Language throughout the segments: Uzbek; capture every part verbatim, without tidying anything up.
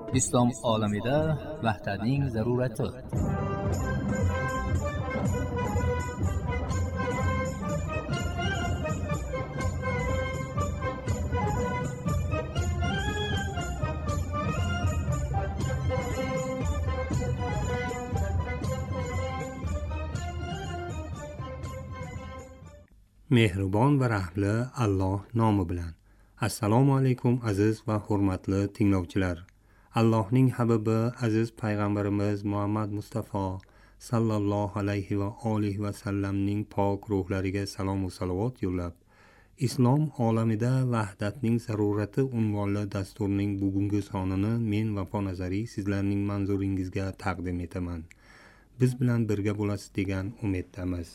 islom olamida vahdatning zarurati. Mehribon va rahmli Alloh nomi bilan. Assalomu alaykum aziz va hurmatli tinglovchilar. Allohning habibi aziz payg'ambarimiz Muhammad Mustafa sallallohu alayhi va alihi va sallamning pok ruhlariga salom va salovat yo'llab, islom olamida vahdatning zarurati unvonli dasturning bugungi sonini men Vafo Nazariy sizlarning manzuringizga taqdim etaman. Biz bilan birga bo'lasiz degan umiddamiz.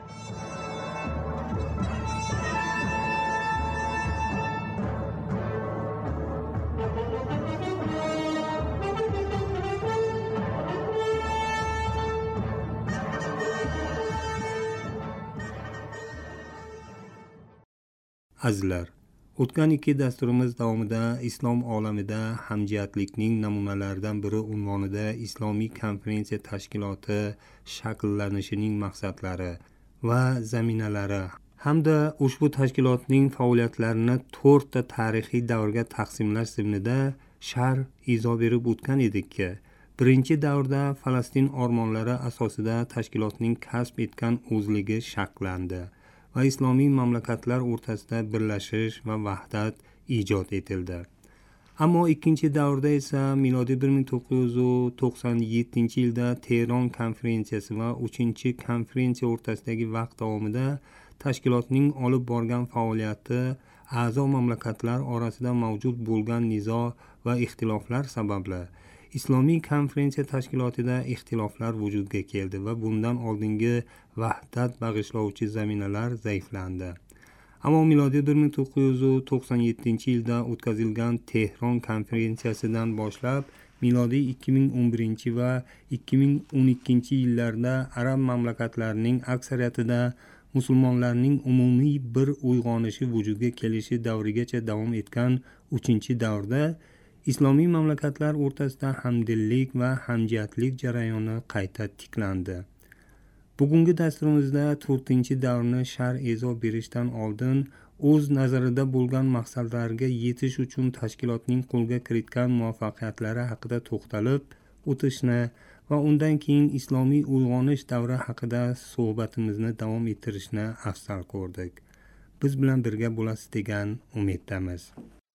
Azizlar, o'tgan ikki dasturimiz davomida islom olamida hamjihatlikning namunalaridan biri unvonida islomiy konferensiya tashkiloti shakllanishining maqsadlari va zaminalari hamda ushbu tashkilotning faoliyatlarini to'rtta tarixiy davrga taqsimlash zimmida sharh izoh berib o'tgan edikki, birinchi davrda Falastin ormonlari asosida tashkilotning kasb etgan o'zligi shakllandi va islomiy mamlakatlar o'rtasida birlashish va vahdat ijod etildi. Ammo ikkinchi davrda esa milodiy bir ming to'qqiz yuz to'qson yettinchi yilda Tehron konferensiyasi va uchinchi konferensiya o'rtasidagi vaqt davomida tashkilotning olib borgan faoliyati a'zo mamlakatlar orasida mavjud bo'lgan nizo va ixtiloflar sababli Islomiy konferensiya tashkilotida ixtiloflar vujudga keldi va bundan oldingi vahdat bag'ishlovchi zaminalar zaiflandi. Ammo milodiy bir ming to'qqiz yuz to'qson yettinchi yilda o'tkazilgan Tehron konferensiyasidan boshlab milodiy ikki ming o'n birinchi va ikki ming o'n ikkinchi yillarda arab mamlakatlarining aksariyatida musulmonlarning umumiy bir uyg'onishi vujudga kelishi davrigacha davom etgan uchinchi davrda islomiy mamlakatlar o'rtasida hamdillik va hamjihatlik jarayoni qayta tiklandi. Bugungi dasturimizda to'rtinchi davrni sharh izoh berishdan oldin o'z nazarida bo'lgan maqsadlarga yetish uchun tashkilotning qo'lga kiritgan muvaffaqiyatlari haqida to'xtalib o'tishni va undan keyin islomiy uyg'onish davri haqida suhbatimizni davom ettirishni afzal ko'rdik. Biz bilan birga bo'lasiz degan umiddamiz.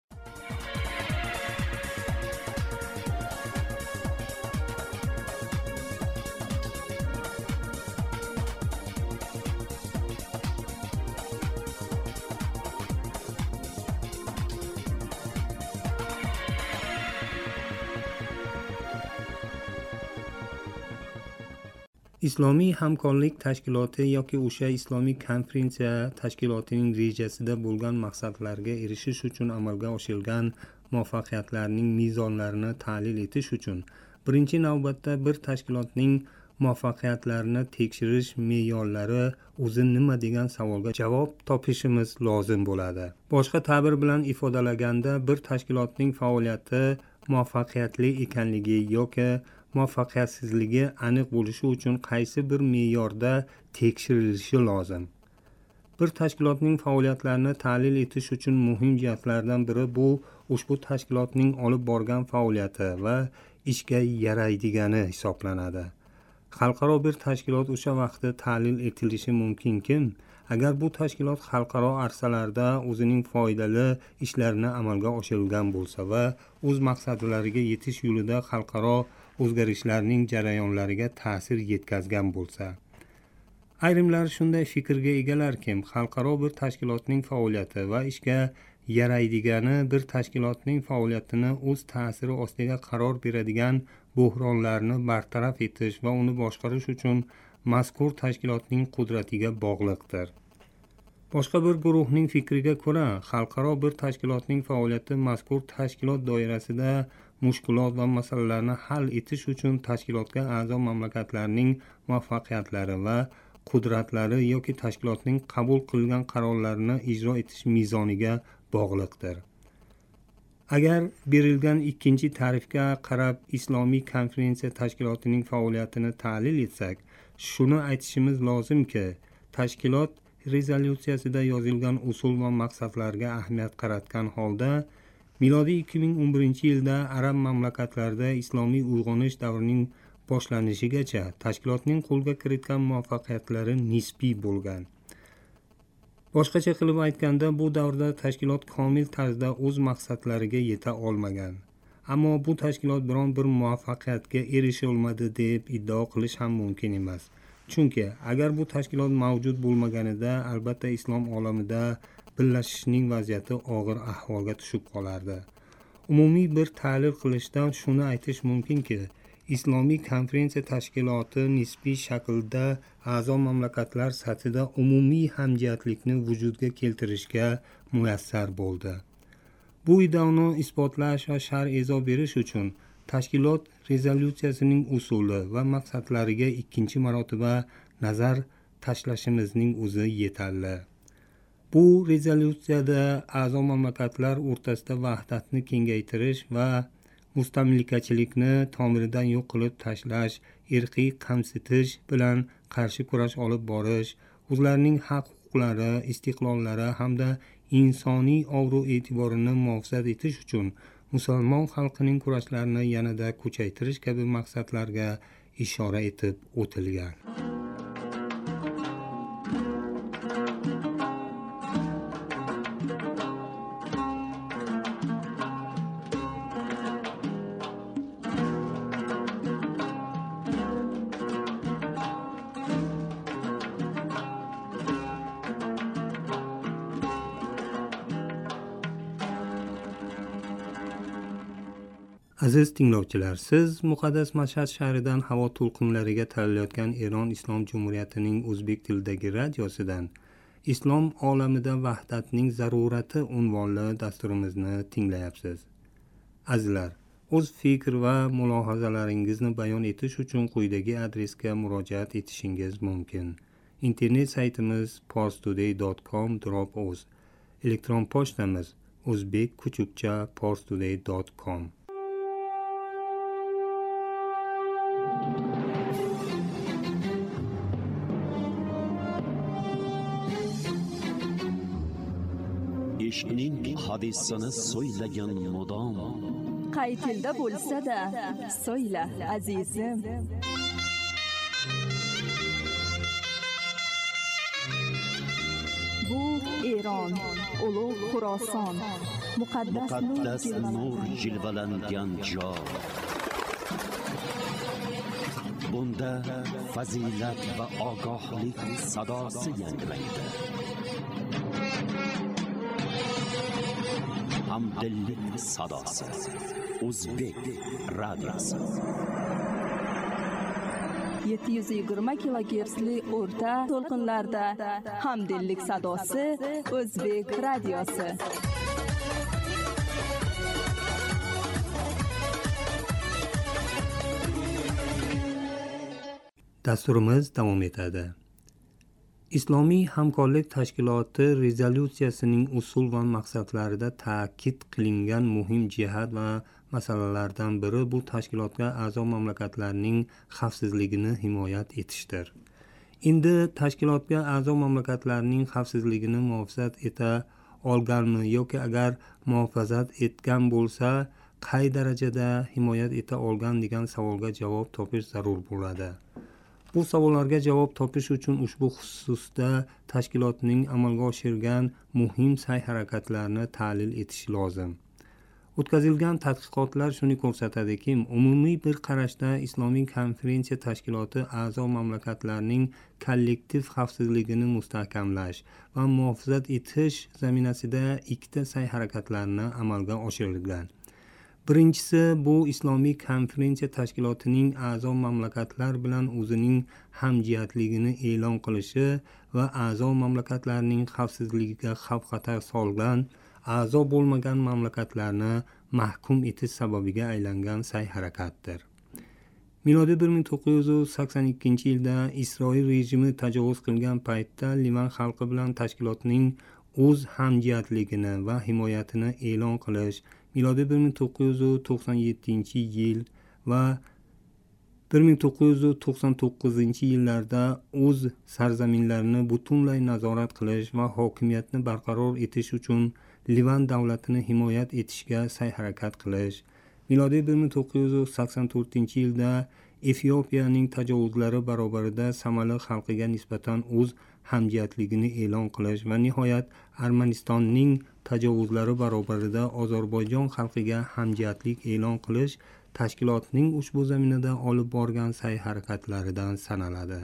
Islomiy hamkorlik tashkiloti yoki o'sha islomiy konferensiya tashkilotining rejasida bo'lgan maqsadlarga erishish uchun amalga oshirilgan muvaffaqiyatlarning mezonlarini tahlil etish uchun birinchi navbatda bir tashkilotning muvaffaqiyatlarini tekshirish me'yorlari o'zi nima degan savolga javob topishimiz lozim bo'ladi. Boshqa ta'bir bilan ifodalaganda, bir tashkilotning faoliyati muvaffaqiyatli ekanligi yoki muvaffaqiyatsizligi aniq bo'lishi uchun qaysi bir me'yorda tekshirilishi lozim. Bir tashkilotning faoliyatlarini tahlil etish uchun muhim jihatlardan biri bu ushbu tashkilotning olib borgan faoliyati va ishga yaraydigani hisoblanadi. Xalqaro bir tashkilot o'sha vaqtda tahlil etilishi mumkinki, agar bu tashkilot xalqaro arsalarda o'zining foydali ishlarini amalga oshirgan bo'lsa va o'z maqsadlariga yetish yo'lida xalqaro o'zgarishlarning jarayonlariga ta'sir yetkazgan bo'lsa. Ayrimlar shunday fikrga egalarki, xalqaro bir tashkilotning faoliyati va ishga yaraydigani bir tashkilotning faoliyatini o'z ta'siri ostiga qaror beradigan bo'hronlarni bartaraf etish va uni boshqarish uchun mazkur tashkilotning qudratiga bog'liqdir. Boshqa bir guruhning fikriga ko'ra, xalqaro bir tashkilotning faoliyati mazkur tashkilot doirasida mushkulot va masalalarni hal etish uchun tashkilotga a'zo mamlakatlarning muvaffaqiyatlari va qudratlari yoki tashkilotning qabul qilgan qarorlarini ijro etish mezoniga bog'liqdir. Agar berilgan ikkinchi ta'rifga qarab Islomiy konferensiya tashkilotining faoliyatini tahlil etsak, shuni aytishimiz lozimki, tashkilot rezolyutsiyasida yozilgan usul va maqsadlarga ahamiyat qaratgan holda, milodiy ikki ming o'n birinchi yilda arab mamlakatlarida islomiy uyg'onish davrining boshlanishigacha tashkilotning qo'lga kiritgan muvaffaqiyatlari nisbiy bo'lgan. Boshqacha qilib aytganda, bu davrda tashkilot komil tarzda o'z maqsadlariga yeta olmagan. Ammo bu tashkilot biron bir muvaffaqiyatga erisha olmadi deb iddao qilish ham mumkin emas. Chunki agar bu tashkilot mavjud bo'lmaganida, albatta islom olamida birlashishning vaziyati og'ir ahvolga tushib qolardi. Umumiy bir tahlil qilishdan shuni aytish mumkinki, Islomiy konferensiya tashkiloti nisbiy shaklda a'zo mamlakatlar sathida umumiy hamjihatlikni vujudga keltirishga muyassar bo'ldi. Bu iddaoni isbotlash va sharh e'zo berish uchun tashkilot rezolyutsiyasining usuli va maqsadlariga ikkinchi marotaba nazar tashlashimizning o'zi yetarli. Bu rezolyutsiyada a'zo mamlakatlar o'rtasida vahdatni kengaytirish va mustamlikachilikni tomiridan yo'q qilib tashlash, irqiy qamsitish bilan qarshi kurash olib borish, o'zlarining haq-huquqlari, istiqlollari hamda insoniy obro'-e'tiborini muhofaza etish uchun musulmon xalqining kurashlarini yanada kuchaytirish kabi maqsadlarga ishora etib o'tilgan. Aziz tinglovchilar, siz muqaddas Mashhad shahridan havo to'lqinlariga taralayotgan Eron Islom Jumhuriyatining o'zbek tilidagi radiosidan Islom olamida vahdatning zarurati unvonli dasturimizni tinglayapsiz. Azizlar, o'z fikr va mulohazalaringizni bayon etish uchun quyidagi adresga murojaat etishingiz mumkin. Internet saytimiz parstoday dot com drop oz, elektron pochtamiz o'zbek kuchukcha parstoday dot com. ishqning hadisini so'ylagan mudom, qaytilda bo'lsa-da so'yla azizim. Bu Eron, ulug' Xuroson, muqaddas, muqaddas nur jilvalangan joy. Bunda fazilat va ogohlik sadosi yangraydi. Hamdillik sadosi. O'zbek radiosi. yetti yuz yigirma kilogertsli o'rta to'lqinlarda Hamdillik sadosi, O'zbek radiosi. Dasturimiz davom etadi. Islomiy hamkorlik tashkiloti rezolyutsiyasining usul va maqsadlarida ta'kid qilingan muhim jihat va masalalardan biri bu tashkilotga a'zo mamlakatlarning xavfsizligini himoya etishdir. Endi tashkilotga a'zo mamlakatlarning xavfsizligini muhofaza eta olganmi yoki agar muhofaza etgan bo'lsa, qay darajada himoya eta olgan degan savolga javob topish zarur bo'ladi. Bu savollarga javob topish uchun ushbu xususda tashkilotning amalga oshirgan muhim sa'y-harakatlarini tahlil etish lozim. O'tkazilgan tadqiqotlar shuni ko'rsatadiki, umumiy bir qarashda Islomiy konferensiya tashkiloti a'zo mamlakatlarning kollektiv xavfsizligini mustahkamlash va muhofaza etish zaminasida ikkita sa'y-harakatlarni amalga oshirgan. Birinchisi, bu Islomiy konferensiya tashkilotining a'zo mamlakatlar bilan o'zining hamjihatligini e'lon qilishi va a'zo mamlakatlarning xavfsizligiga xavf-xatar solgan a'zo bo'lmagan mamlakatlarni mahkum etish sababiga aylangan sa'y-harakatdir. Milodiy bir ming to'qqiz yuz sakson ikkinchi yilda Isroil rejimi tajovuz qilgan paytda Livan xalqi bilan tashkilotning o'z hamjihatligini va himoyatini e'lon qilish milodiy bir ming to'qqiz yuz to'qson yettinchi yil va bir ming to'qqiz yuz to'qson to'qqizinchi yillarda o'z sarzaminlarini butunlay nazorat qilish va hokimiyatni barqaror etish uchun Livan davlatini himoyat etishga sa'y-harakat qilish, milodiy bir ming to'qqiz yuz sakson to'rtinchi yilda Efiopiyaning tajovuzlari barobarida Somali xalqiga nisbatan o'z hamjihatligini e'lon qilish va nihoyat Armanistonning tajovuzlari barobarida Ozarbayjon xalqiga hamjihatlik e'lon qilish tashkilotning ushbu zaminada olib borgan sa'y-harakatlaridan sanaladi.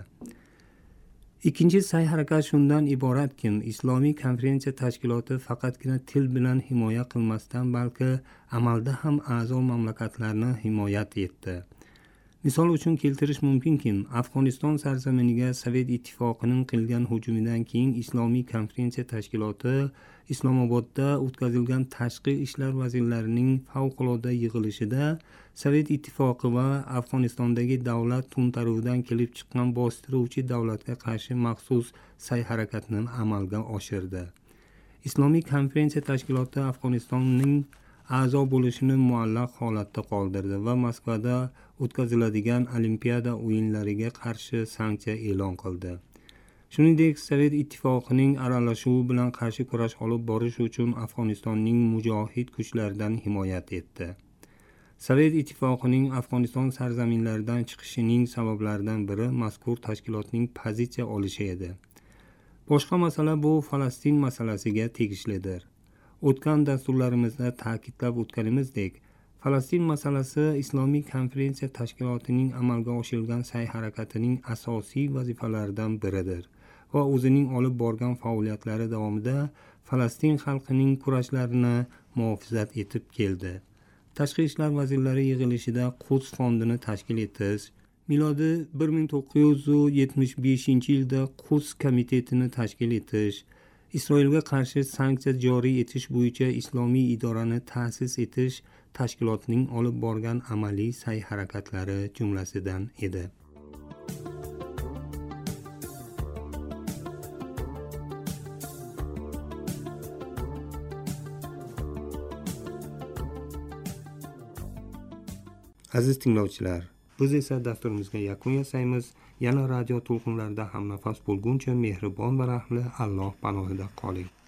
Ikkinchi sa'y-harakat shundan iboratki, Islomiy konferensiya tashkiloti faqatgina til bilan himoya qilmasdan, balki amalda ham a'zo mamlakatlarni himoyat etdi. Misol uchun keltirish mumkinki, Afg'oniston sarzaminiga Sovet ittifoqining qilgan hujumidan keyin Islomiy konferensiya tashkiloti Islomobodda o'tkazilgan tashqi ishlar vazirlarining favqulodda yig'ilishida Sovet ittifoqi va Afg'onistondagi davlat to'ntaruvidan kelib chiqqan bostiruvchi davlatga qarshi maxsus sa'y-harakatni amalga oshirdi. Islomiy konferensiya tashkiloti Afg'onistonning a'zo bo'lishini muallaq holatda qoldirdi va Moskvada o'tkaziladigan Olimpiada o'yinlariga qarshi sanksiya e'lon qildi. Shuningdek, Sovet ittifoqining aralashuvi bilan qarshi kurash olib borish uchun Afg'onistonning mujohid kuchlaridan himoyat etdi. Sovet ittifoqining Afg'oniston sarzaminlaridan chiqishining sabablaridan biri mazkur tashkilotning pozitsiya olishi edi. Boshqa masala bu Falastin masalasiga tegishlidir. O'tgan dasturlarimizda ta'kidlab o'tganimizdek, Falastin masalasi Islomiy konferensiya tashkilotining amalga oshirilgan sa'y-harakatining asosiy vazifalaridan biridir va o'zining olib borgan faoliyatlari davomida Falastin xalqining kurashlarini muhofazat etib keldi. Tashqi ishlar vazirlari yig'ilishida Quds fondini tashkil etish, milodiy bir ming to'qqiz yuz yetmish beshinchi yilda Quds komitetini tashkil etish, Isroilga qarshi sanksiya joriy etish bo'yicha islomiy idorani ta'sis etish tashkilotning olib borgan amaliy sa'y-harakatlari jumlasidan edi. Aziz tinglovchilar, biz esa dasturimizga yakun yasaymiz. Yana radio to'lqinlarida hamnafas bo'lguncha mehribon va rahmli Alloh panohida qoling.